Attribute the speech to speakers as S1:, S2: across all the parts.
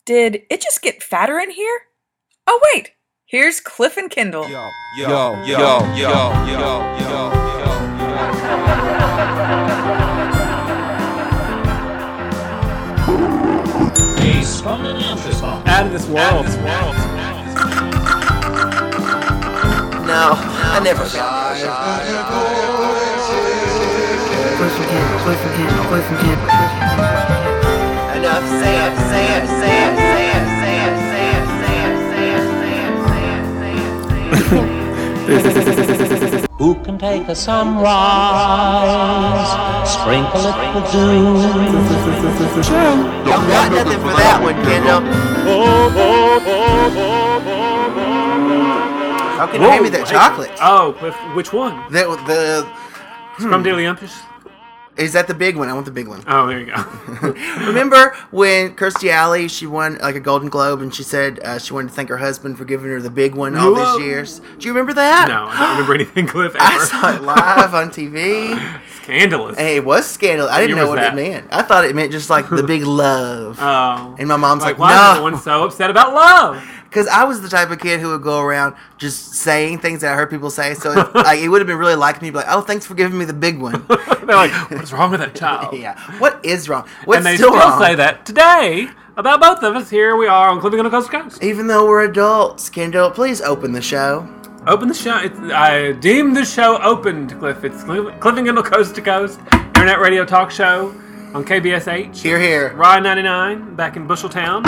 S1: Did it just get fatter in here? Oh, wait. Here's Cliff and Kendall.
S2: Yo.
S3: Ace from an Amphistol.
S4: Out of this world.
S5: No, I never got enough. Say it.
S3: Who can take a sunrise, sprinkle it with dew?
S5: Got nothing for that one, Kendall. How can you hand me that chocolate?
S4: Oh, which one?
S5: The
S4: Scrumdiddlyumptious?
S5: Is that the big one? I want the big one.
S4: Oh, there you go.
S5: Remember when Kirstie Alley, she won like a Golden Globe, and she said she wanted to thank her husband for giving her the big one all these years? Do you remember that?
S4: No, I don't remember anything, Cliff, ever.
S5: I saw it live on TV.
S4: Scandalous.
S5: Hey, it was scandalous. I didn't know what
S4: that?
S5: it meant. I thought it meant just like the big love.
S4: Oh.
S5: And my mom's like,
S4: why is
S5: no.
S4: everyone so upset about love?
S5: Because I was the type of kid who would go around just saying things that I heard people say. So it would have been really like me to be like, oh, thanks for giving me the big one.
S4: They're like, what's wrong with that child?
S5: Yeah. What is wrong? What's
S4: And they
S5: still
S4: still
S5: wrong?
S4: say that today about both of us. Here we are on Clipping on the Coast to Coast.
S5: Even though we're adults, Kendall, please open the show.
S4: Open the show. I deem the show opened, Cliff. It's Clipping on the Coast to Coast, internet radio talk show on KBSH.
S5: Here, here.
S4: Rye 99, back in Busheltown.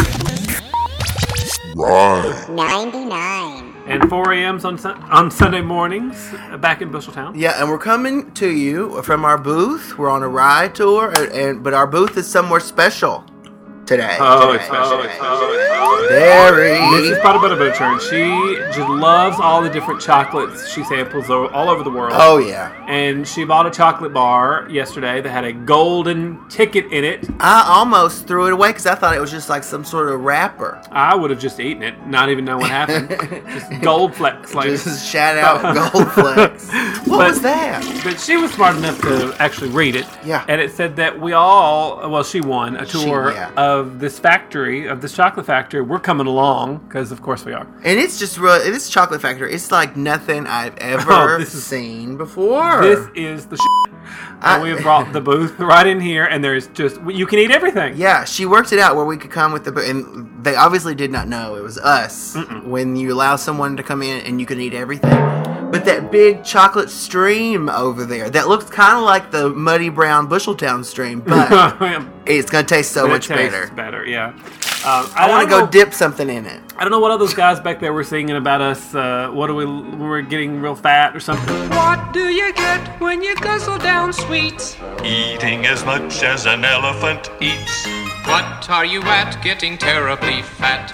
S2: Right.
S6: 99.
S4: And 4 a.m.s on Sunday mornings, back in Busheltown.
S5: Yeah, and we're coming to you from our booth. We're on a ride tour, but our booth is somewhere special today.
S4: Oh,
S5: today.
S4: it's special.
S5: Very.
S4: This is Pada Butta Butcher, and she just loves all the different chocolates she samples all over the world.
S5: Oh, yeah.
S4: And she bought a chocolate bar yesterday that had a golden ticket in it.
S5: I almost threw it away because I thought it was just like some sort of wrapper.
S4: I would have just eaten it, not even know what happened. Just gold flecks. Like.
S5: Just shout out Gold Flex. What was that?
S4: But she was smart enough to actually read it.
S5: Yeah.
S4: And it said that she won a tour of this factory, of this chocolate factory. We're coming along, because of course we are.
S5: And it's just this chocolate factory. It's like nothing I've ever seen before.
S4: This is the and we have brought the booth right in here, and there's just, you can eat everything.
S5: Yeah, she worked it out where we could come with the booth. And they obviously did not know it was us. When you allow someone to come in and you can eat everything. But that big chocolate stream over there, that looks kind of like the muddy brown Busheltown stream, but it's going to taste so much better.
S4: Better, yeah.
S5: I want to go dip something in it.
S4: I don't know what all those guys back there were singing about us. We're getting real fat or something.
S7: What do you get when you guzzle down sweets?
S8: Eating as much as an elephant eats.
S7: What are you at? Getting terribly fat.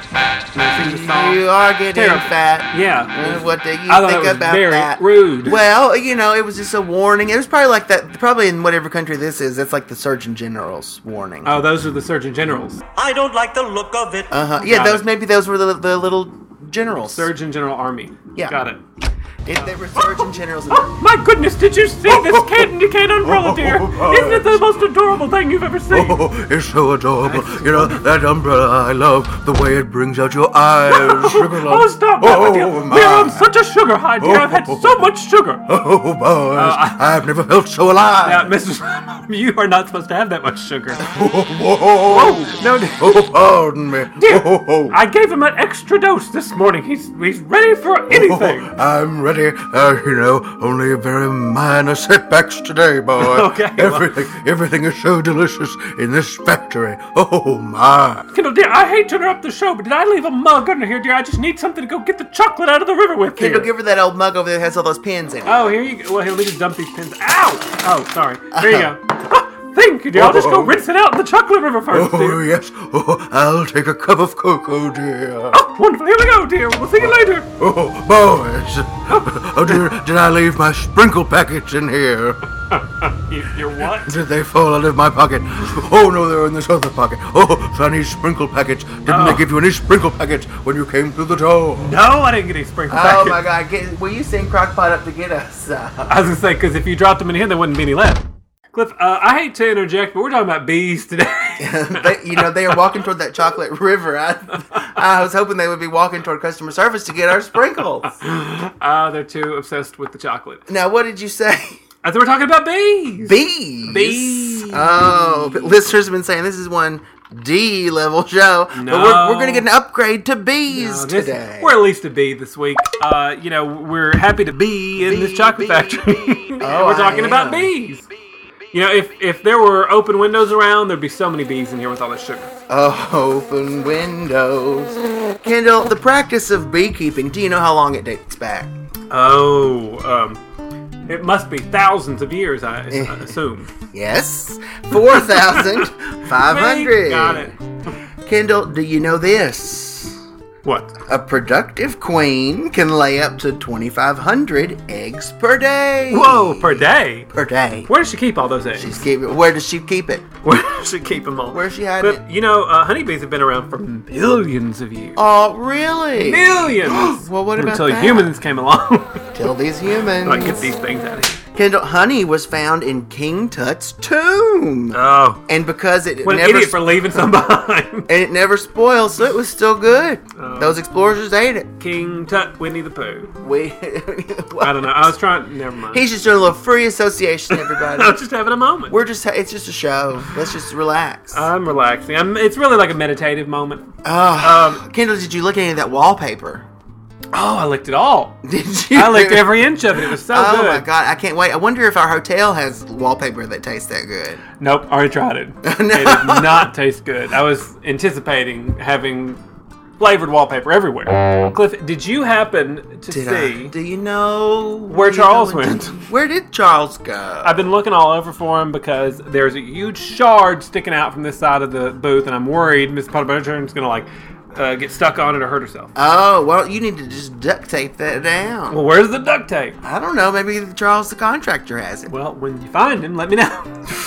S5: You are getting fat.
S4: Yeah.
S5: What do you
S4: I thought
S5: think
S4: it was
S5: about
S4: very
S5: that?
S4: rude.
S5: Well, it was just a warning. It was probably like that. Probably in whatever country this is, that's like the Surgeon General's warning.
S4: Oh, those are the Surgeon Generals.
S8: I don't like the look of it.
S5: Yeah, those were the little generals.
S4: Surgeon General Army.
S5: Yeah.
S4: Got it.
S5: They were Surgeon Generals.
S4: Oh, my goodness, did you see this candy cane umbrella, dear? Isn't it the most adorable thing you've ever seen?
S2: Oh, it's so adorable. That umbrella, I love the way it brings out your eyes. Sugar love.
S4: Oh, stop that, dear. We're on such a sugar high, dear. I've had so much sugar.
S2: Oh, boys, I've never felt so alive.
S4: Now, Mrs. You are not supposed to have that much sugar.
S2: Whoa.
S4: No, dear.
S2: Oh, pardon me.
S4: Dear, I gave him an extra dose this morning. He's ready for anything.
S2: I'm ready. Only very minor setbacks today, boy.
S4: Okay,
S2: Everything is so delicious in this factory. Oh, my.
S4: Kendall, dear, I hate to interrupt the show, but did I leave a mug under here, dear? I just need something to go get the chocolate out of the river with.
S5: Kendall, give her that old mug over there that has all those pins in it.
S4: Oh, here you go. Well, here, let me just dump these pins. Ow! Oh, sorry. Here you go. Thank you, dear. I'll just go rinse it out in the chocolate river first,
S2: Oh,
S4: dear.
S2: yes. Oh, I'll take a cup of cocoa, dear.
S4: Oh, wonderful. Here we go, dear. We'll see you later.
S2: Oh, boys. Oh, did I leave my sprinkle packets in here?
S4: Your what?
S2: Did they fall out of my pocket? Oh, no, they're in this other pocket. Oh, funny sprinkle packets. Didn't they give you any sprinkle packets when you came through the door?
S4: No, I didn't get any sprinkle
S5: Oh
S4: packets.
S5: my God! Will you send Crockpot up to get us?
S4: I was gonna say, because if you dropped them in here, there wouldn't be any left. Cliff, I hate to interject, but we're talking about bees today.
S5: They are walking toward that chocolate river. I was hoping they would be walking toward customer service to get our sprinkles.
S4: They're too obsessed with the chocolate.
S5: Now, what did you say?
S4: I thought we're talking about bees.
S5: Bees. Oh, but listeners have been saying this is one D level show.
S4: No.
S5: But we're going to get an upgrade to bees today.
S4: We're at least a bee this week. We're happy to be in this chocolate factory.
S5: Oh,
S4: We're talking about bees. If there were open windows around, there'd be so many bees in here with all this sugar.
S5: Open windows. Kendall, the practice of beekeeping, do you know how long it dates back?
S4: It must be thousands of years, I assume.
S5: Yes. 4,500.
S4: Got it.
S5: Kendall, do you know this?
S4: What?
S5: A productive queen can lay up to 2,500 eggs per day.
S4: Whoa, per day?
S5: Per day.
S4: Where does she keep all those eggs?
S5: Where does she keep it?
S4: Where does she keep them all?
S5: Where's she hiding
S4: it? Honeybees have been around for millions of years.
S5: Oh, really?
S4: Millions!
S5: Well, what about
S4: Until
S5: that?
S4: humans came along.
S5: Till these humans.
S4: Like, get these things out of here.
S5: Kendall, honey was found in King Tut's tomb.
S4: Oh.
S5: And because it
S4: what an idiot for leaving some behind.
S5: And it never spoiled, so it was still good. Those explorers just ate it.
S4: King Tut, Winnie the Pooh.
S5: I
S4: don't know. I was trying. Never mind.
S5: He's just doing a little free association, everybody.
S4: I was just having a moment.
S5: It's just a show. Let's just relax.
S4: I'm relaxing. It's really like a meditative moment.
S5: Kendall, did you look at any of that wallpaper?
S4: Oh, I licked it all.
S5: Did you?
S4: I licked every inch of it. It was so good.
S5: Oh my god, I can't wait. I wonder if our hotel has wallpaper that tastes that good.
S4: Nope, already tried it.
S5: No.
S4: It did not taste good. I was anticipating having flavored wallpaper everywhere. Cliff, did you happen to see?
S5: Do you know
S4: where Charles went?
S5: Where did Charles go?
S4: I've been looking all over for him because there's a huge shard sticking out from this side of the booth, and I'm worried Miss Potter Butterturn's gonna get stuck on it or hurt herself.
S5: Oh, well, you need to just duct tape that down.
S4: Well, where's the duct tape?
S5: I don't know. Maybe Charles the contractor has it.
S4: Well, when you find him, let me know.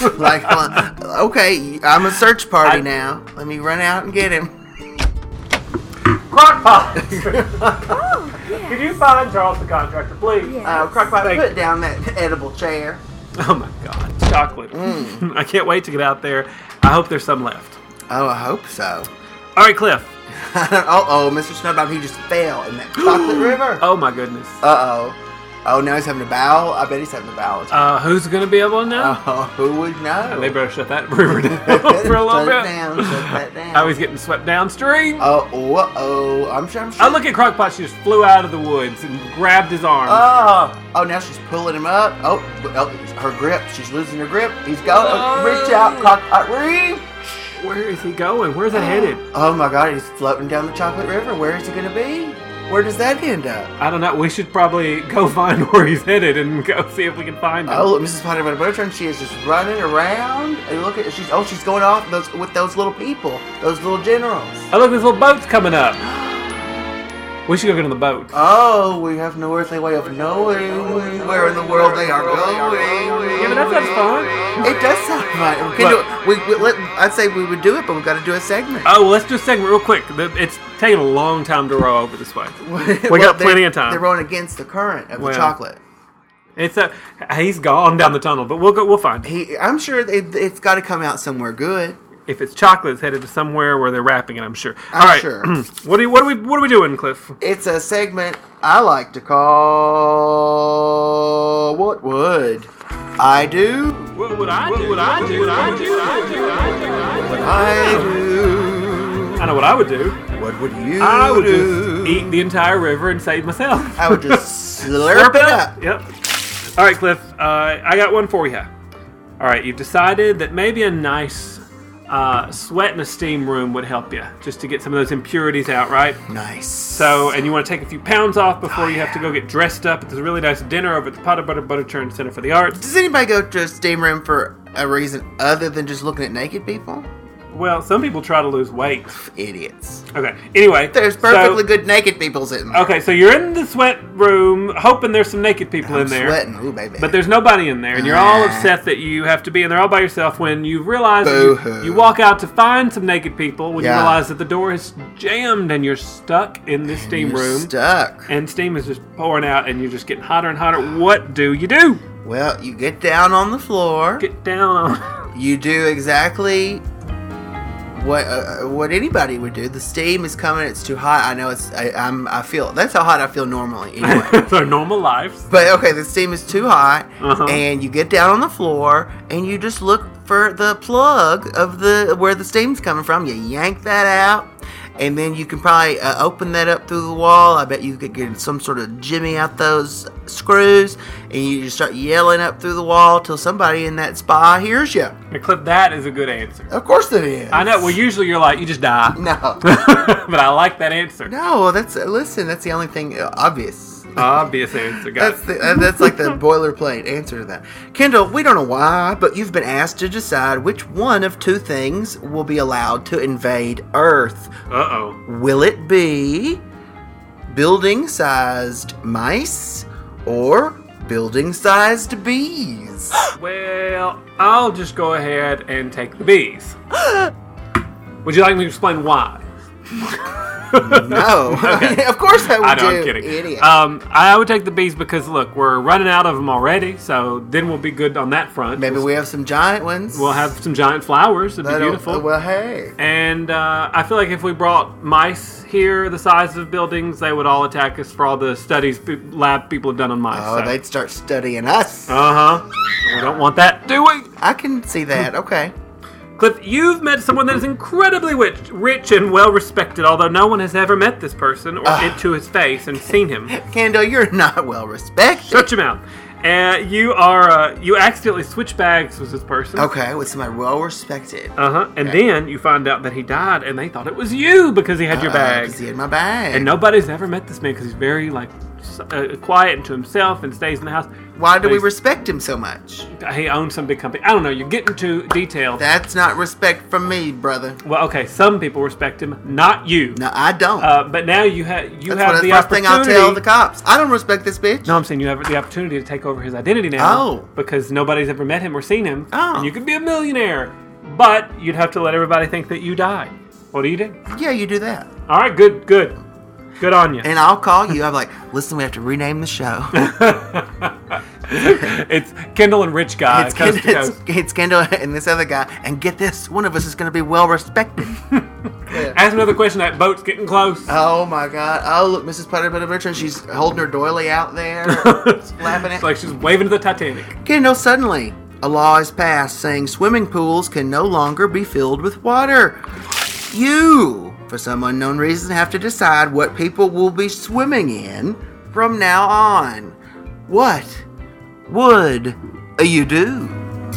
S5: Okay, I'm a search party now. Let me run out and get him.
S4: Crockpot! Could you find Charles the contractor, please?
S5: Crockpot, put down that edible chair.
S4: Oh my god, chocolate. I can't wait to get out there. I hope there's some left.
S5: Oh, I hope so.
S4: All right, Cliff.
S5: Mr. Snowdrop, he just fell in that chocolate river.
S4: Oh my goodness.
S5: Oh, now he's having a bowel? I bet he's having a bowel attack.
S4: Who's going to be able to know?
S5: Who would know?
S4: They better shut that river down for a little bit.
S5: Shut that down.
S4: I was getting swept downstream.
S5: I'm sure.
S4: I look at Crockpot, she just flew out of the woods and grabbed his arm.
S5: Oh, now she's pulling him up. Oh, her grip. She's losing her grip. He's going. Reach out, Crockpot, reach.
S4: Where is he going? Where's it headed?
S5: Oh my god, he's floating down the chocolate river. Where is he going to be? Where does that end up?
S4: I don't know. We should probably go find where he's headed and go see if we can find him.
S5: Oh, look, Mrs. Potter Butterturn, she is just running around. And look at she's going off with those little people, those little generals.
S4: Oh, look, this little boat's coming up. We should go get on the boat.
S5: Oh, we have no earthly way of knowing where in the world they are going.
S4: Yeah, but that sounds fun.
S5: It does sound fun. I'd say we would do it, but we've got to do a segment.
S4: Oh, well, let's do a segment real quick. It's taking a long time to row over this way. We got plenty of time.
S5: They're rowing against the current of the chocolate.
S4: He's gone down the tunnel, but we'll find him.
S5: I'm sure it's got to come out somewhere good.
S4: If it's chocolate, it's headed to somewhere where they're wrapping it, I'm sure.
S5: I'm sure.
S4: What are we doing, Cliff?
S5: It's a segment I like to call What Would I Do?
S4: What would I do? What I do? What I do?
S5: What I do?
S4: I know what I would do.
S5: What would you
S4: I would
S5: do?
S4: just eat the entire river and save myself.
S5: I would just slurp it up.
S4: Yep. All right, Cliff. I got one for you. All right, you've decided that maybe a nice sweat in a steam room would help you, just to get some of those impurities out, right?
S5: Nice.
S4: So, and you want to take a few pounds off before you have to go get dressed up at this really nice dinner over at the Potter Butterturn Center for the Arts.
S5: Does anybody go to a steam room for a reason other than just looking at naked people?
S4: Well, some people try to lose weight.
S5: Idiots.
S4: Okay, anyway.
S5: There's perfectly good naked people sitting there.
S4: Okay, so you're in the sweat room, hoping there's some naked people in there.
S5: Sweating, ooh baby.
S4: But there's nobody in there, and you're all upset that you have to be in there all by yourself when you realize you walk out to find some naked people when you realize that the door is jammed and you're stuck in this steam room.
S5: Stuck.
S4: And steam is just pouring out and you're just getting hotter and hotter. What do you do?
S5: Well, you get down on the floor.
S4: Get down on...
S5: You do exactly what anybody would do. The steam is coming. It's too hot. I know it's. I feel that's how hot I feel normally. Anyway,
S4: It's our normal lives.
S5: but okay, the steam is too hot,
S4: Uh-huh.
S5: and you get down on the floor and you just look for the plug of where the steam's coming from. You yank that out. And then you can probably open that up through the wall. I bet you could get some sort of jimmy out those screws. And you just start yelling up through the wall till somebody in that spa hears you.
S4: Now, Cliff, that is a good answer.
S5: Of course it is.
S4: I know. Well, usually you're like, you just die.
S5: No.
S4: But I like that answer.
S5: No, that's the only thing obvious.
S4: Obvious answer, guys.
S5: That's like the boilerplate answer to that. Kendall, we don't know why, but you've been asked to decide which one of two things will be allowed to invade Earth.
S4: Uh-oh.
S5: Will it be building-sized mice or building-sized bees?
S4: Well, I'll just go ahead and take the bees. Would you like me to explain why?
S5: No. Of course I would.
S4: I know, I'm kidding.
S5: Idiot.
S4: I would take the bees because, look, we're running out of them already, so then we'll be good on that front.
S5: Maybe we have some giant ones.
S4: We'll have some giant flowers. It'd be beautiful.
S5: Well, hey.
S4: And I feel like if we brought mice here, the size of buildings, they would all attack us for all the studies lab people have done on mice.
S5: Oh, they'd start studying us.
S4: Uh-huh. We don't want that, do we?
S5: I can see that. Okay.
S4: Cliff, you've met someone that is incredibly rich and well-respected, although no one has ever met this person or into his face and seen him.
S5: Kendall, you're not well respected.
S4: Shut your mouth. You accidentally switch bags with this person.
S5: Okay, with somebody well respected.
S4: Uh-huh. And then you find out that he died, and they thought it was you because he had your bag.
S5: Because he had my bag.
S4: And nobody's ever met this man because he's very, quiet and to himself and stays in the house.
S5: Why do we respect him so much?
S4: He owns some big company. I don't know. You're getting too detailed.
S5: That's not respect from me, brother.
S4: Well, okay. Some people respect him, not you.
S5: No, I don't.
S4: But now you have
S5: That's
S4: the
S5: the first
S4: opportunity.
S5: thing I'll tell the cops. I don't respect this bitch.
S4: No, I'm saying you have the opportunity to take over his identity now.
S5: Oh.
S4: Because nobody's ever met him or seen him.
S5: Oh.
S4: And you could be a millionaire. But you'd have to let everybody think that you died. What do you do?
S5: Yeah, you do that.
S4: All right, good. Good on you.
S5: And I'll call you. I'm like, listen, we have to rename the show.
S4: It's Kendall and Rich Guy. Coast to coast.
S5: It's Kendall and this other guy. And get this, one of us is going to be well respected.
S4: Ask another question. That boat's getting close.
S5: Oh my God! Oh look, Mrs. Putter Richard, she's holding her doily out there, flapping it.
S4: It's like she's waving to the Titanic.
S5: Kendall, suddenly a law is passed saying swimming pools can no longer be filled with water. You, for some unknown reason, have to decide what people will be swimming in from now on. What would you do?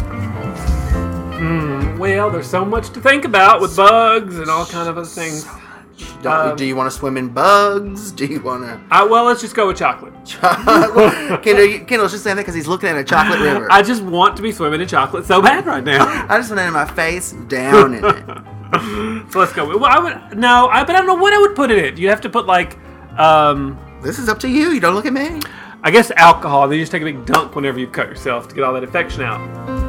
S4: Well, there's so much to think about with bugs and all kind of other things.
S5: Do you want to swim in bugs? Do you want to...
S4: Well, let's just go with chocolate.
S5: Kendall's just saying that because he's looking at a chocolate river.
S4: I just want to be swimming in chocolate so bad right now.
S5: I just want it in my face, down in it.
S4: So let's go. Well, but I don't know what I would put in it. You'd have to put
S5: This is up to you. You don't look at me.
S4: I guess alcohol. Then you just take a big dunk whenever you cut yourself to get all that infection out.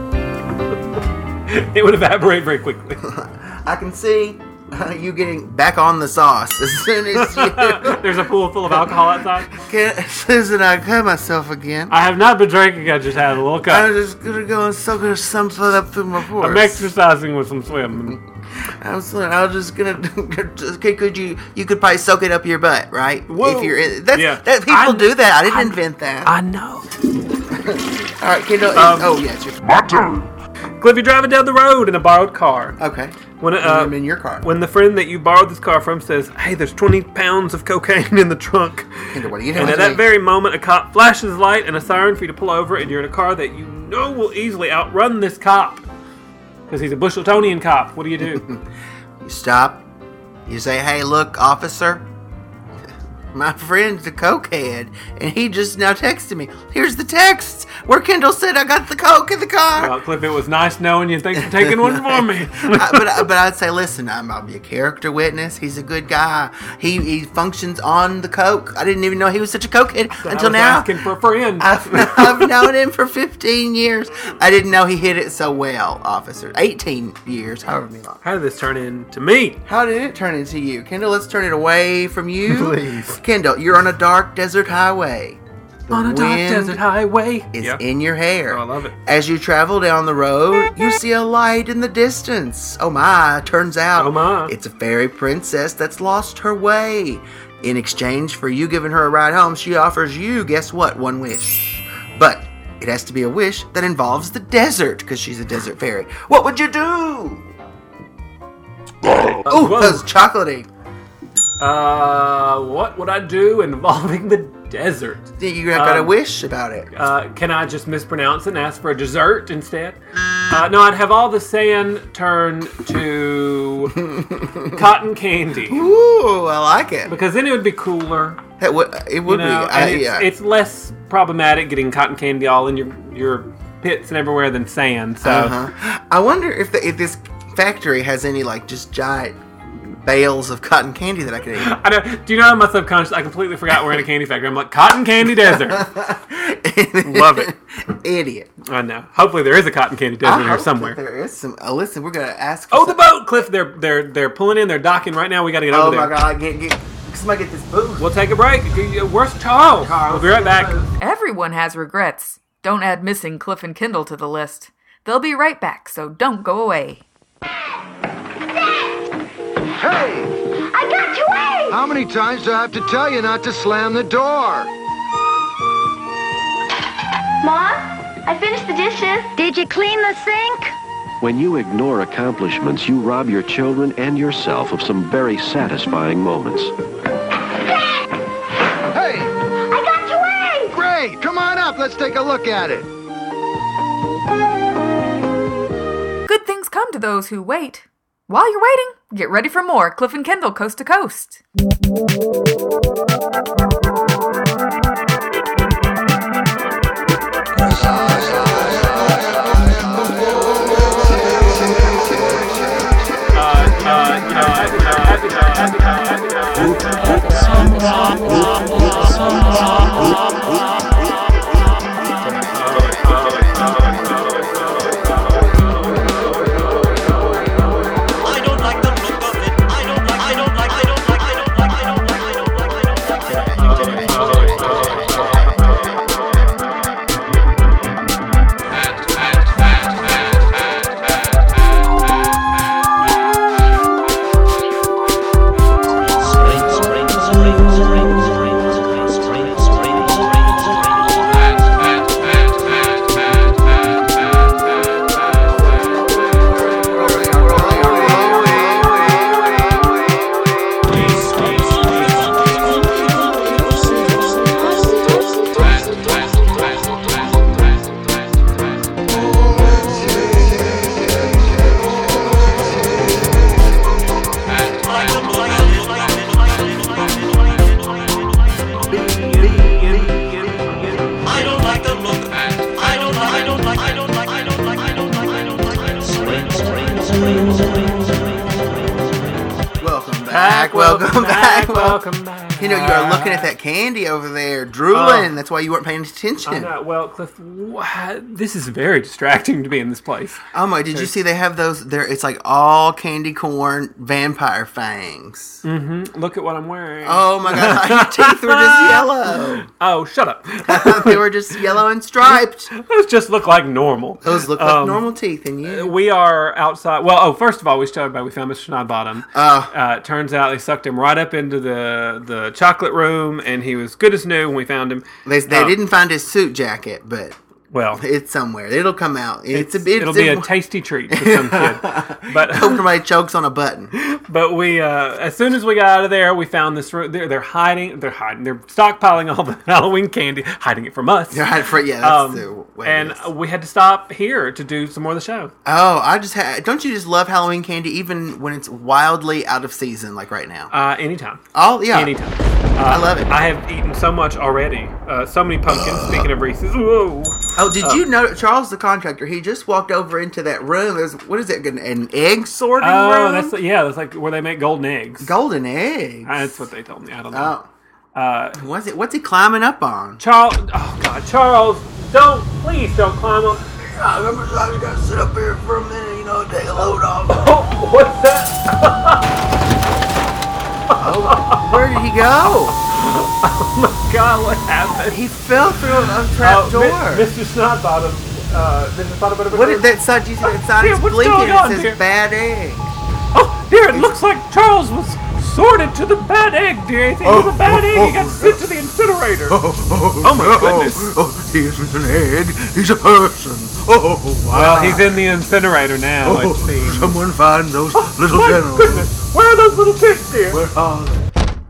S4: It would evaporate very quickly.
S5: I can see you getting back on the sauce as soon as you...
S4: There's a pool full of alcohol outside.
S5: Susan, I cut myself again.
S4: I have not been drinking. I just had a little cup.
S5: I'm just going to go and soak something up through my pores.
S4: I'm exercising with some swim.
S5: I was just gonna. Could you could probably soak it up your butt, right?
S4: Whoa.
S5: If you're in,
S4: Yeah.
S5: that people do that. I didn't invent that.
S4: I know.
S5: All right, Kendall. It's your
S8: My turn.
S4: Cliff, you're driving down the road in a borrowed car.
S5: okay.
S4: When
S5: I'm in your car.
S4: When the friend that you borrowed this car from says, "Hey, there's 20 pounds of cocaine in the trunk,"
S5: Kendall, what are you doing?
S4: and at that very moment, a cop flashes his light and a siren for you to pull over, and you're in a car that you know will easily outrun this cop because he's a Busheltonian cop. What do you do?
S5: You stop. You say, "Hey, look, officer. My friend's a cokehead, and he just now texted me. Here's the text where Kendall said I got the coke in the car."
S4: Well, Cliff, it was nice knowing you. Thanks for taking one for me.
S5: but I'd say, listen, I'll be a character witness. He's a good guy. He functions on the coke. I didn't even know he was such a cokehead until
S4: I was
S5: now.
S4: asking for a friend.
S5: I've known him for 15 years. I didn't know he hit it so well, officer. 18 years, however many long.
S4: How did this turn into me?
S5: How did it turn into you? Kendall, let's turn it away from you.
S4: Please.
S5: Kendall, you're on a dark desert highway. The
S4: On a dark
S5: wind
S4: desert highway.
S5: is
S4: Yeah.
S5: in your hair.
S4: Oh, I love it.
S5: As you travel down the road, you see a light in the distance. Oh my, turns out
S4: Oh my.
S5: it's a fairy princess that's lost her way. In exchange for you giving her a ride home, she offers you, guess what, one wish. But it has to be a wish that involves the desert, because she's a desert fairy. What would you do? Oh,
S4: whoa.
S5: that was chocolatey.
S4: What would I do involving the desert?
S5: You got a wish about it.
S4: Can I just mispronounce it and ask for a dessert instead? No, I'd have all the sand turn to cotton candy.
S5: Ooh, I like it.
S4: Because then it would be cooler.
S5: It would
S4: You know,
S5: be.
S4: and it's less problematic getting cotton candy all in your pits and everywhere than sand. So
S5: I wonder if this factory has any like just giant bales of cotton candy that I could eat.
S4: I know. Do you know, in my subconscious, I completely forgot we're in a candy factory. I'm like, cotton candy desert. Love it.
S5: Idiot.
S4: I know. Hopefully there is a cotton candy desert in here somewhere.
S5: There is some. Oh, listen, we're gonna ask.
S4: Oh, the boat, Cliff! They're pulling in. They're docking right now. We got to get over
S5: Oh
S4: there.
S5: my God! Get somebody get this booth.
S4: We'll take a break. Where's Charles? We'll be right back.
S1: Everyone has regrets. Don't add missing Cliff and Kendall to the list. They'll be right back, so don't go away.
S6: Hey!
S9: I got you away!
S6: How many times do I have to tell you not to slam the door?
S9: Mom, I finished the dishes. Did you clean the sink?
S10: When you ignore accomplishments, you rob your children and yourself of some very satisfying moments.
S6: Hey!
S9: I got you away!
S6: Great! Come on up, let's take a look at it.
S1: Good things come to those who wait. While you're waiting, get ready for more Cliff and Kendall Coast to Coast.
S5: Welcome back.
S4: Welcome back.
S5: You know, you are looking at that candy over there, drooling. That's why you weren't paying attention.
S4: I know. Well, Cliff, this is very distracting to be in this place.
S5: Oh my! Did you see they have those? There, it's like all candy corn vampire fangs.
S4: Mm-hmm. Look at what I'm wearing.
S5: Oh my God! Your teeth were just yellow.
S4: Oh, shut up.
S5: They were just yellow and striped.
S4: Those just look like normal.
S5: Those look like normal teeth, and you.
S4: We are outside. Well, first of all, we started by we found Mr. Schnodbottom. Turns out they sucked him right up into the chocolate room, and he was good as new when we found him.
S5: They didn't find his suit jacket, but
S4: well,
S5: it's somewhere. It'll come out. It'll
S4: be a tasty treat for some kid. But
S5: hope somebody chokes on a button.
S4: But we, as soon as we got out of there, we found this room. They're hiding. They're stockpiling all the Halloween candy, hiding it from us.
S5: They're hiding that's the way.
S4: And we had to stop here to do some more of the show.
S5: Oh, don't you just love Halloween candy even when it's wildly out of season, like right now?
S4: Anytime.
S5: Oh yeah,
S4: anytime.
S5: I love it.
S4: I have eaten so much already. So many pumpkins. Speaking of Reese's, whoa.
S5: Oh, did you know Charles the contractor? He just walked over into that room. There's what is it? An egg sorting room?
S4: That's like where they make golden eggs.
S5: Golden eggs.
S4: That's what they told me. I don't know.
S5: Oh. What's he climbing up on?
S4: Charles. Oh God, Charles! Please don't climb up.
S5: I remember I got to sit up here for a minute. You know, take a load off.
S4: Oh, what's that?
S5: Oh, where did he go?
S4: Oh my God, what happened?
S5: He fell through a trap door.
S4: Mr. Snotbottom. Mr. Snotbottom.
S5: What is that sign? You see that sign? It's
S4: what's
S5: blinking.
S4: going on
S5: It says
S4: here?
S5: bad egg.
S4: Oh, dear, it looks like Charles was sorted to the bad egg, dear. He was a bad egg. He got sent to the incinerator.
S2: Oh
S4: my goodness.
S2: He isn't an egg. He's a person. Oh, wow.
S4: Well, he's in the incinerator now, it seems.
S2: Someone find those little
S4: My
S2: gentlemen.
S4: goodness. Where are those little kids, dear?
S2: Where are they?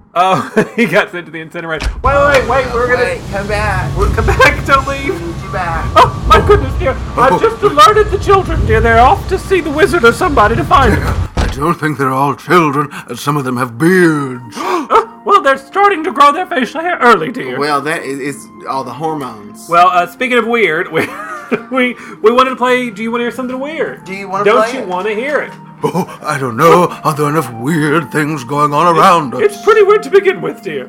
S4: Oh, he got sent to the incinerator. Wait, we're gonna...
S5: Wait, come back.
S4: Come back, don't leave.
S5: Need you back.
S4: Oh, my goodness, dear. I've just alerted the children, dear. They're off to see the wizard or somebody to find him.
S2: I don't think they're all children. Some of them have beards.
S4: Well, they're starting to grow their facial hair early, dear.
S5: Well, that is all the hormones.
S4: Well, speaking of weird, we wanted to play. Do you want to hear something weird?
S5: Do you want to play
S4: Don't you
S5: it?
S4: want to hear it?
S2: Oh, I don't know. Are there enough weird things going on around us?
S4: It's pretty weird to begin with, dear.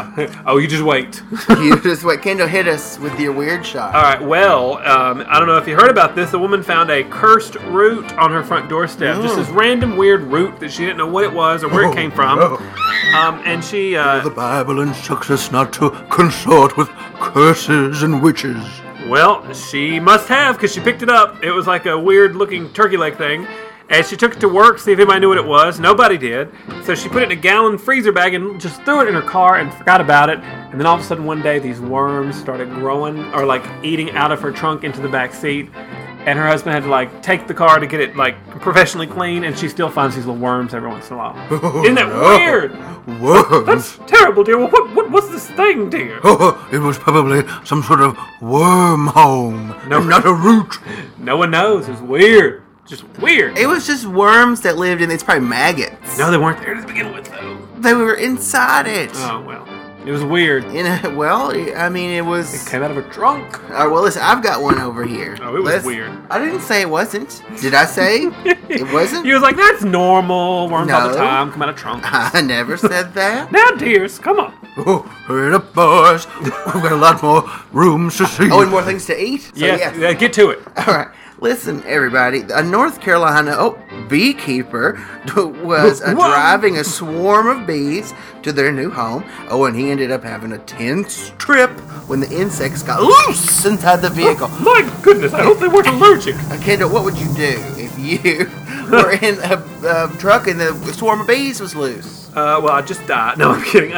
S4: You just wait.
S5: You just wait. Kendall, hit us with your weird shot.
S4: All right. Well, I don't know if you heard about this. A woman found a cursed root on her front doorstep. Just this random weird root that she didn't know what it was or where it came from.
S2: No.
S4: And she.
S2: The Bible instructs us not to consort with curses and witches.
S4: Well, she must have, because she picked it up. It was like a weird-looking turkey leg thing. And she took it to work, see if anybody knew what it was. Nobody did. So she put it in a gallon freezer bag and just threw it in her car and forgot about it. And then all of a sudden one day, these worms started growing or like eating out of her trunk into the back seat. And her husband had to like take the car to get it like professionally clean. And she still finds these little worms every once in a while. Isn't that weird?
S2: Worms?
S4: That's terrible, dear. Well, what's this thing, dear?
S2: Oh, it was probably some sort of worm home.
S4: No.
S2: And not a root.
S4: No one knows. It's weird. Just weird.
S5: It was just worms that lived in. It's probably maggots.
S4: No, they weren't there to begin with, though.
S5: They were inside it.
S4: Oh, well. It was weird.
S5: Well, I mean, it was.
S4: It came out of a trunk.
S5: All right, well, listen, I've got one over here.
S4: Oh, it was weird.
S5: I didn't say it wasn't. Did I say it wasn't?
S4: He was like, that's normal. Worms all the
S5: No.
S4: time come out of trunks.
S5: I never said that.
S4: Now, dears, come on.
S2: Oh, hurry up, boys. We've got a lot more rooms to see.
S5: Oh, and more things to eat? So,
S4: Yes,
S5: yes.
S4: get to it.
S5: All right. Listen, everybody. A North Carolina beekeeper was driving a swarm of bees to their new home. Oh, and he ended up having a tense trip when the insects got loose inside the vehicle.
S4: My goodness, I hope they weren't allergic.
S5: Kendall, what would you do if you were in a truck and the swarm of bees was loose?
S4: Well, I just died. No, I'm kidding.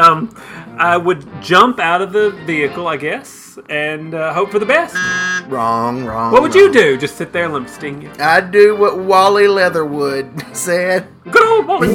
S4: I would jump out of the vehicle, I guess, and hope for the best.
S5: Wrong.
S4: What would you do? Just sit there and let them sting you?
S5: I'd do what Wally Leatherwood said.
S4: Good old Wally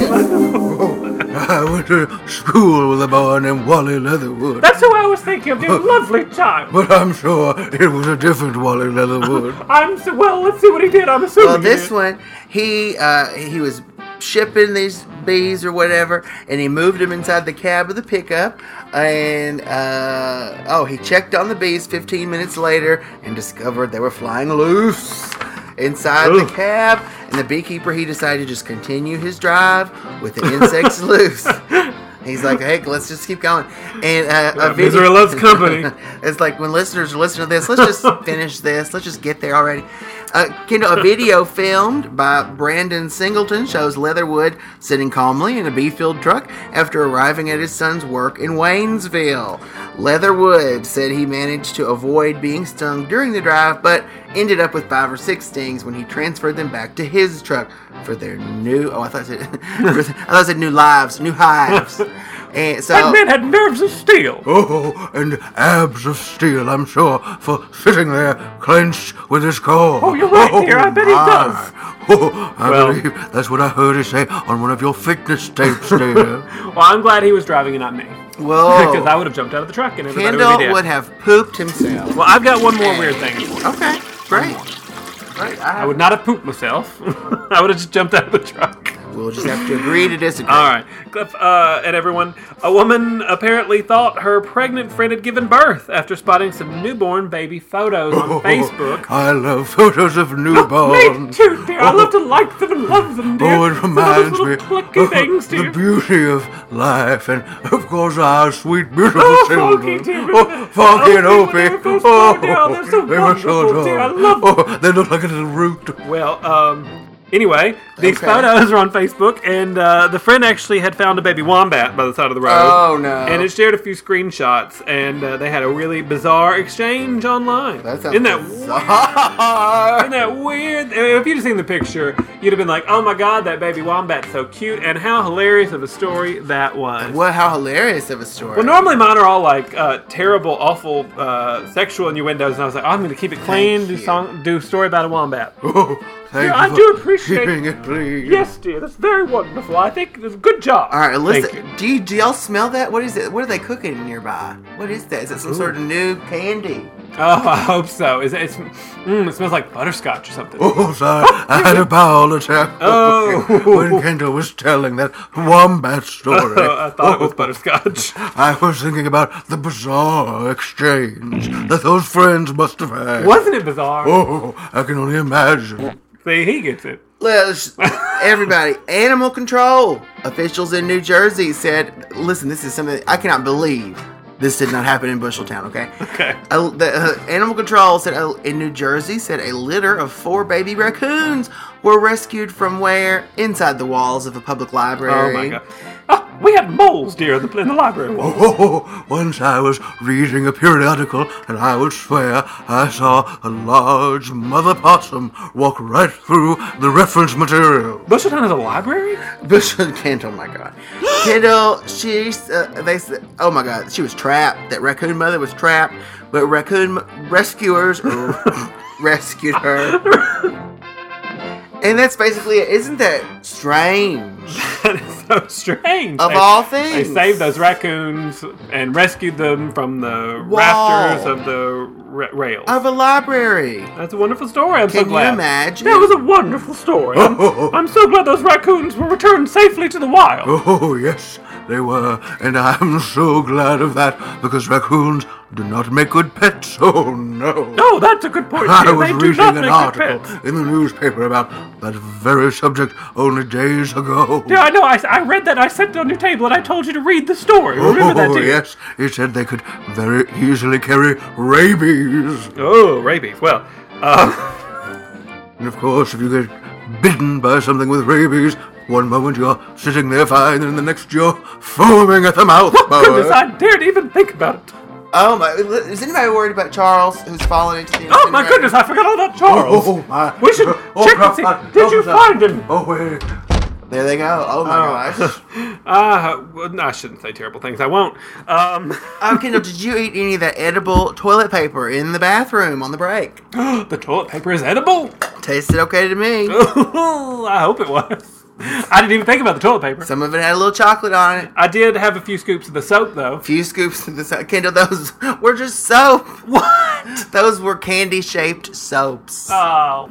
S2: I went to school with a boy named Wally Leatherwood.
S4: That's who I was thinking of, dear lovely child.
S2: But I'm sure it was a different Wally Leatherwood.
S4: Well, let's see what he did. I'm assuming.
S5: Well,
S4: he
S5: this
S4: did.
S5: one, he was shipping these bees or whatever, and he moved them inside the cab of the pickup, and he checked on the bees 15 minutes later and discovered they were flying loose inside the cab, and the beekeeper, he decided to just continue his drive with the insects loose. He's like, hey, let's just keep going. And
S4: misery loves company.
S5: It's like when listeners are listening to this, let's just finish this. Let's just get there already. Kendall, a video filmed by Brandon Singleton shows Leatherwood sitting calmly in a bee-filled truck after arriving at his son's work in Waynesville. Leatherwood said he managed to avoid being stung during the drive, but ended up with 5 or 6 stings when he transferred them back to his truck for their new. Oh, I thought it said new lives, new hives. And so,
S4: that man had nerves of steel.
S2: Oh, and abs of steel, I'm sure, for sitting there clenched with his core.
S4: Oh, you're right, dear. I bet he does.
S2: Oh, I believe that's what I heard you say on one of your fitness tapes, dear.
S4: Well, I'm glad he was driving and not me.
S5: Whoa.
S4: Because I would have jumped out of the truck and everybody
S5: Kendall
S4: would be dead.
S5: would have pooped himself.
S4: Well, I've got one more weird thing.
S5: Okay, great. Great.
S4: I would not have pooped myself. I would have just jumped out of the truck.
S5: We'll just have to agree to disagree.
S4: All right. Cliff, and everyone, a woman apparently thought her pregnant friend had given birth after spotting some newborn baby photos on Facebook.
S2: I love photos of newborns.
S4: Me too, dear. I love to like them and love them, dear.
S2: Oh, it reminds me
S4: of things,
S2: the beauty of life and, of course, our sweet, beautiful children. Funky and Opie.
S4: They're so
S2: they were so
S4: wonderful, dear. I
S2: adorable.
S4: love them.
S2: They look like a little root.
S4: Well, Anyway, these photos are on Facebook, and the friend actually had found a baby wombat by the side of the road.
S5: Oh, no.
S4: And it shared a few screenshots, and they had a really bizarre exchange online.
S5: That sounds
S4: Isn't that
S5: bizarre.
S4: Isn't that weird? If you'd have seen the picture, you'd have been like, oh my god, that baby wombat's so cute, and how hilarious of a story that was.
S5: What? How hilarious of a story.
S4: Well, normally mine are all like terrible, awful, sexual innuendos, and I was like, oh, I'm going to keep it clean, do a story about a wombat.
S2: Oh, thank you
S4: I
S2: for
S4: do appreciate
S2: keeping it clean.
S4: Yes, dear, that's very wonderful. I think it's a good job.
S5: All right, listen.
S4: Thank you.
S5: Do y'all smell that? What is it? What are they cooking nearby? What is that? Is it some sort of new candy?
S4: Oh, I hope so. It smells like butterscotch or something.
S2: Oh, sorry, I had a bowel attack.
S4: Oh.
S2: When Kendall was telling that wombat story.
S4: I thought it was butterscotch.
S2: I was thinking about the bizarre exchange that those friends must have had.
S4: Wasn't it bizarre?
S2: Oh, I can only imagine.
S4: See, he gets it.
S5: Everybody, animal control officials in New Jersey said, listen, this is something I cannot believe. This did not happen in Busheltown, okay?
S4: Okay.
S5: Animal control said in New Jersey said a litter of 4 baby raccoons were rescued from where? Inside the walls of a public library.
S4: Oh my god. Oh, we have moles, dear, in the library wall.
S2: Oh, once I was reading a periodical, and I would swear I saw a large mother possum walk right through the reference material.
S4: Busheltown has a library?
S5: Kendall, oh my god. Kendall, they said, oh my god, she was trapped. That raccoon mother was trapped, but raccoon rescuers rescued her. And that's basically it. Isn't that strange?
S4: That is so strange.
S5: Of all things.
S4: They saved those raccoons and rescued them from the rafters of the rails.
S5: Of a library.
S4: That's a wonderful story. I'm so glad.
S5: Can you imagine?
S4: That was a wonderful story. I'm so glad those raccoons were returned safely to the wild.
S2: Oh, yes, they were. And I'm so glad of that, because raccoons do not make good pets. Oh, no.
S4: Oh, that's a good point.
S2: I
S4: They
S2: was
S4: do
S2: reading
S4: not
S2: an
S4: make
S2: article
S4: good pets.
S2: in the newspaper about that very subject only days ago.
S4: Yeah, I know. I read that. I set it on your table and I told you to read the story. Remember that, dear?
S2: Yes. It said they could very easily carry rabies.
S4: Oh, rabies. Well,
S2: And of course, if you get bitten by something with rabies, one moment you're sitting there fine, and the next you're foaming at the mouth.
S4: Oh, goodness, I dared even think about it.
S5: Oh my! Is anybody worried about Charles, who's fallen into the?
S4: Oh my goodness! I forgot all about Charles.
S2: Oh my!
S4: We should check and see. Did you find him?
S2: Oh wait!
S5: There they go. Oh my gosh!
S4: Well, no, I shouldn't say terrible things. I won't.
S5: Kendall, did you eat any of that edible toilet paper in the bathroom on the break?
S4: The toilet paper is edible.
S5: Tasted okay to me.
S4: I hope it was. I didn't even think about the toilet paper.
S5: Some of it had a little chocolate on it.
S4: I did have a few scoops of the soap, though.
S5: Few scoops of the soap. Kendall, those were just soap.
S4: What?
S5: Those were candy-shaped soaps.
S4: Oh.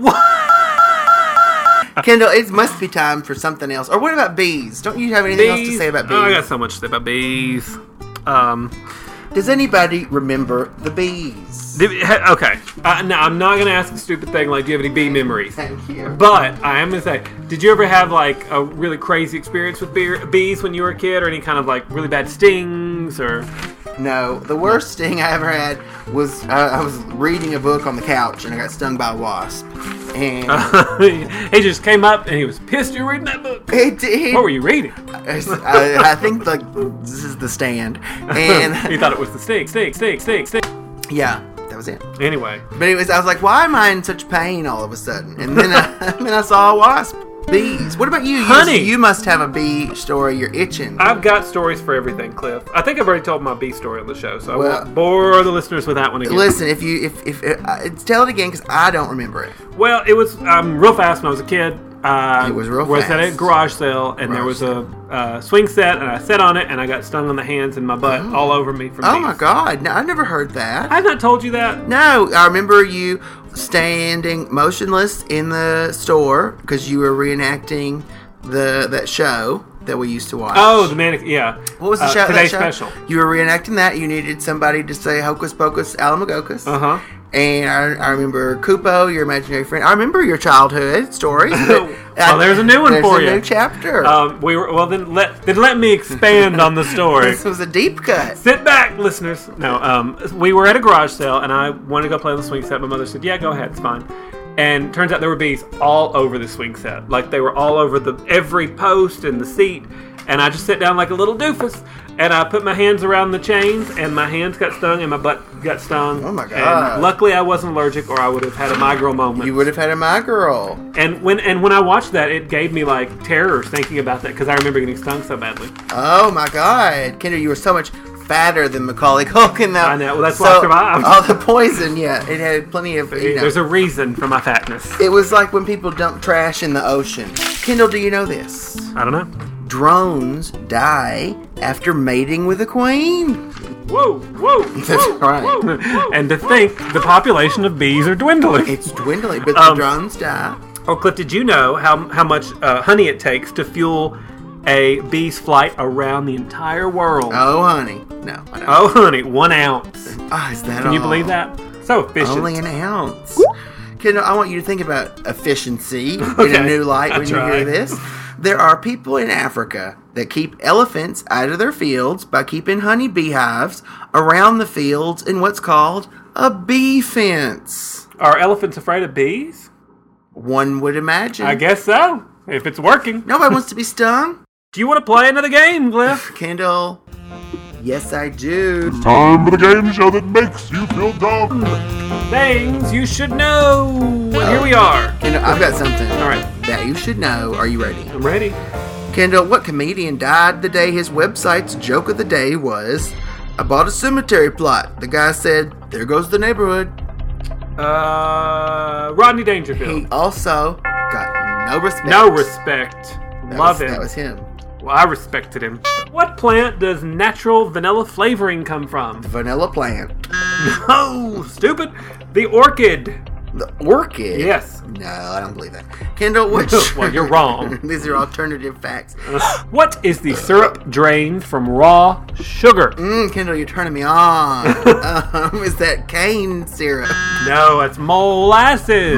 S4: What?
S5: Kendall, it must be time for something else. Or what about bees? Don't you have anything else to say about bees?
S4: Oh, I got so much to say about bees.
S5: Does anybody remember the bees?
S4: Okay. Now, I'm not going to ask a stupid thing like, do you have any bee memories?
S5: Thank you.
S4: But I am going to say, did you ever have like a really crazy experience with bees when you were a kid, or any kind of like really bad stings or...
S5: No, the worst sting I ever had was I was reading a book on the couch and I got stung by a wasp. And
S4: he just came up and he was pissed you were reading that book. What were you reading?
S5: I think like this is The Stand, and
S4: he thought it was the sting.
S5: Yeah, that was it.
S4: Anyway,
S5: but anyways, I was like, why am I in such pain all of a sudden? And then I saw a wasp. Bees. What about you?
S4: Honey.
S5: You must have a bee story. You're itching.
S4: I've got stories for everything, Cliff. I think I've already told my bee story on the show, so I won't bore the listeners with that one again.
S5: Listen, if tell it again because I don't remember it.
S4: Well, it was real fast when I was a kid.
S5: It was real fast.
S4: Was at a garage sale, and there was a swing set, and I sat on it, and I got stung on the hands and my butt all over me from bees.
S5: Oh my god! No, I've never heard that.
S4: I've not told you that.
S5: No, I remember you standing motionless in the store because you were reenacting that show that we used to watch.
S4: Oh, the mannequin. Yeah.
S5: What was the show?
S4: Today's Special.
S5: You were reenacting that. You needed somebody to say Hocus Pocus Alamagokus.
S4: Uh-huh.
S5: And I remember Kupo, your imaginary friend. I remember your childhood stories.
S4: Well, there's a new one for you.
S5: There's a new chapter.
S4: Then let me expand on the story.
S5: This was a deep cut.
S4: Sit back, listeners. No, we were at a garage sale, and I wanted to go play on the swing set. My mother said, "Yeah, go ahead, it's fine." And turns out there were bees all over the swing set. Like, they were all over every post and the seat. And I just sit down like a little doofus. And I put my hands around the chains, and my hands got stung, and my butt got stung.
S5: Oh, my God.
S4: And luckily, I wasn't allergic, or I would have had a my girl moment.
S5: You would have had a my girl.
S4: And when I watched that, it gave me, like, terrors thinking about that, because I remember getting stung so badly.
S5: Oh, my God. Kendall, you were so much fatter than Macaulay Culkin.
S4: I know. Well, that's why I survived.
S5: All the poison, yeah. It had plenty of,
S4: There's a reason for my fatness.
S5: It was like when people dump trash in the ocean. Kendall, do you know this?
S4: I don't know.
S5: Drones die after mating with a queen.
S4: Whoa.
S5: That's right.
S4: Whoa. And to think the population of bees are dwindling.
S5: It's dwindling, but the drones die.
S4: Oh, Cliff, did you know how much honey it takes to fuel a bee's flight around the entire world?
S5: Oh, honey. No, I don't.
S4: Oh, honey, 1 ounce.
S5: Oh, is that
S4: Can you believe that? So efficient.
S5: Only an ounce. Kendall, I want you to think about efficiency in a new light when you hear this. There are people in Africa that keep elephants out of their fields by keeping honey beehives around the fields in what's called a bee fence.
S4: Are elephants afraid of bees?
S5: One would imagine.
S4: I guess so, if it's working.
S5: Nobody wants to be stung.
S4: Do you want to play another game, Cliff?
S5: Kendall, yes I do.
S2: It's time for the game show that makes you feel dumb.
S4: Things you should know. And here we are.
S5: Kendall, I've got something.
S4: All right.
S5: That you should know. Are you ready?
S4: I'm ready.
S5: Kendall, what comedian died the day his website's joke of the day was, I bought a cemetery plot. The guy said, there goes the neighborhood.
S4: Rodney Dangerfield.
S5: He also got no respect.
S4: No respect. Love him.
S5: That was him.
S4: Well, I respected him. What plant does natural vanilla flavoring come from?
S5: Vanilla plant.
S4: No, stupid. The orchid.
S5: The orchid?
S4: Yes.
S5: No, I don't believe that. Kendall, which...
S4: Well, you're wrong.
S5: These are alternative facts.
S4: What is the syrup drained from raw sugar?
S5: Kendall, you're turning me on. Is that cane syrup?
S4: No, it's molasses.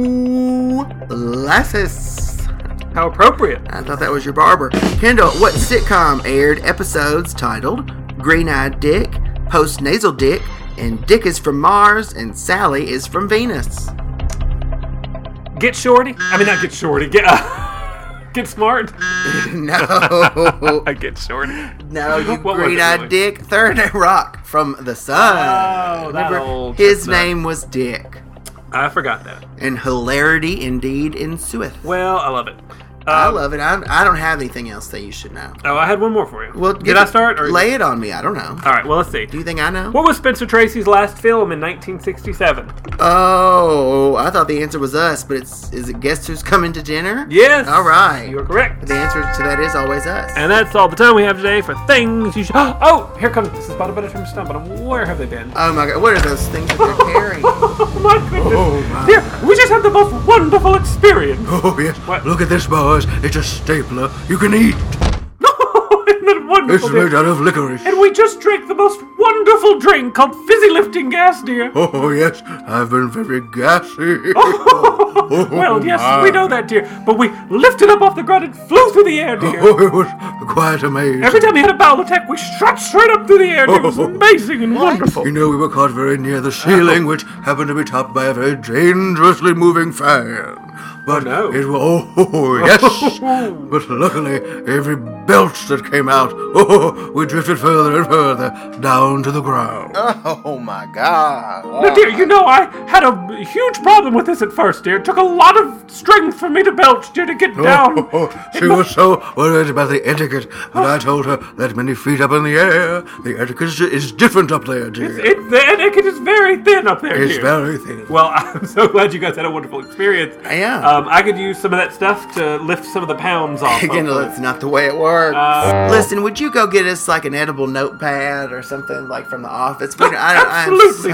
S5: Molasses.
S4: How appropriate.
S5: I thought that was your barber. Kendall, what sitcom aired episodes titled Green-Eyed Dick, Post-Nasal Dick, and Dick is from Mars and Sally is from Venus?
S4: Get Shorty? I mean, not Get Shorty. Get Smart?
S5: No.
S4: I Get Shorty.
S5: No, you green-eyed Dick. Third Rock from the Sun.
S4: Oh,
S5: remember,
S4: that old
S5: his
S4: chestnut.
S5: name was Dick.
S4: I forgot that.
S5: And hilarity indeed ensueth.
S4: Well, I love it.
S5: I love it. I don't have anything else that you should know.
S4: Oh, I had one more for you.
S5: Well,
S4: did I start? Or
S5: lay it on me. I don't know.
S4: All right. Well, let's see.
S5: Do you think I know?
S4: What was Spencer Tracy's last film in 1967?
S5: Oh, I thought the answer was Us, but is it Guess Who's Coming to Dinner?
S4: Yes.
S5: All right.
S4: You're correct.
S5: The answer to that is always Us.
S4: And that's all the time we have today for things you should... Oh, here comes... This is Bada Bada from Stump, but where have they been?
S5: Oh, my God. What are those things that they're carrying?
S4: Oh, my goodness.
S5: Oh, my.
S4: Here, we just had the most wonderful experience.
S2: Oh, yes.
S4: What?
S2: Look at this, boys. It's a stapler you can eat.
S4: Isn't that wonderful?
S2: It's made out of licorice.
S4: And we just drank the most wonderful drink called Fizzy Lifting Gas, dear.
S2: Oh, yes. I've been very gassy.
S4: Well, yes, we know that, dear. But we lifted up off the ground and flew through the air, dear.
S2: Oh, it was quite amazing.
S4: Every time we had a bowel attack, we shot straight up through the air. It was amazing and wonderful.
S2: You know, we were caught very near the ceiling, which happened to be topped by a very dangerously moving fan. But
S4: no.
S2: it was, yes. But luckily, every belch that came out, we drifted further and further down to the ground.
S5: Oh, my God.
S4: Now, dear, you know, I had a huge problem with this at first, dear. It took a lot of strength for me to belch, dear, to get down.
S2: She was so worried about the etiquette, and I told her that many feet up in the air, the etiquette is different up there, dear.
S4: The etiquette is very thin up there,
S2: It's
S4: dear.
S2: very thin.
S4: Well, I'm so glad you guys had a wonderful experience.
S5: Yeah.
S4: I could use some of that stuff to lift some of the pounds off.
S5: Again, that's not the way it works. Listen, would you go get us like an edible notepad or something like from the office?
S4: Absolutely,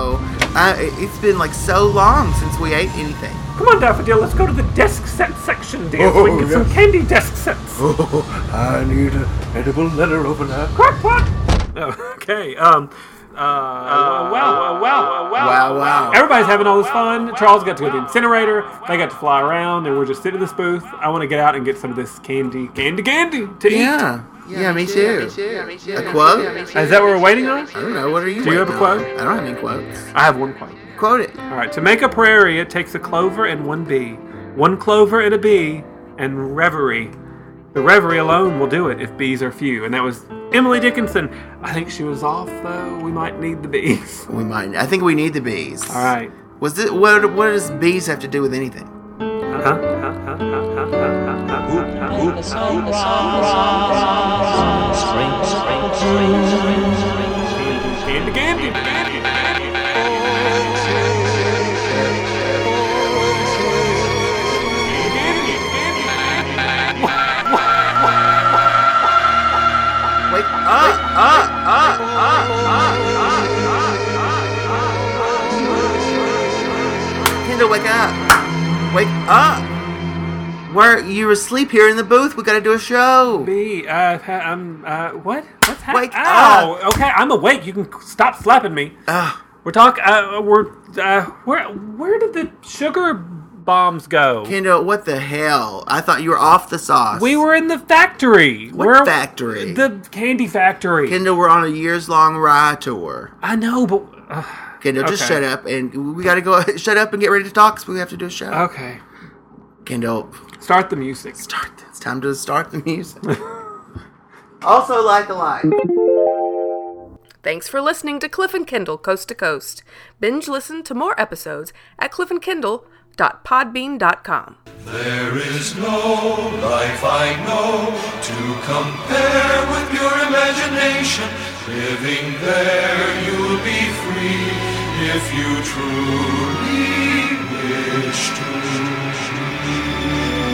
S5: it's been like so long since we ate anything.
S4: Come on, Daffodil, let's go to the desk set section, dear, so we can get some candy desk sets.
S2: Oh, I need an edible letter opener.
S4: Crackpot! Okay, wow. Everybody's having all this fun. Charles got to go to the incinerator. They got to fly around, and we're just sitting in this booth. I want to get out and get some of this candy to eat.
S5: Yeah, me too. A quote?
S4: Is that what we're waiting on?
S5: I don't know. What are you
S4: Do you have a
S5: waiting on?
S4: quote?
S5: I don't have any quotes.
S4: I have one quote.
S5: Quote it.
S4: All right. To make a prairie, it takes a clover and one bee. One clover and a bee, and reverie. The reverie alone will do it if bees are few. And that was Emily Dickinson. I think she was off, though. We might need the bees.
S5: We might. I think we need the bees.
S4: All right.
S5: What does bees have to do with anything?
S4: Candy.
S5: Wake Kendall, wake up! Wake up! Where you asleep here in the booth? We gotta do a show.
S4: What? What's happening?
S5: Wake up!
S4: Okay, I'm awake. You can stop slapping me. We're talking. Where did the sugar bombs go?
S5: Kendall, what the hell? I thought you were off the sauce.
S4: We were in the factory.
S5: What factory?
S4: The candy factory.
S5: Kendall, we're on a years-long ride tour.
S4: I know, but
S5: Kendall, just shut up, and we gotta go. Shut up and get ready to talk, because we have to do a show.
S4: Okay.
S5: Kendall,
S4: start the music.
S5: It's time to start the music. Also, like a like.
S1: Thanks for listening to Cliff and Kendall Coast to Coast. Binge listen to more episodes at cliffandkendall.podbean.com.
S8: There is no life I know to compare with your imagination. Living there, you'll be free if you truly wish to.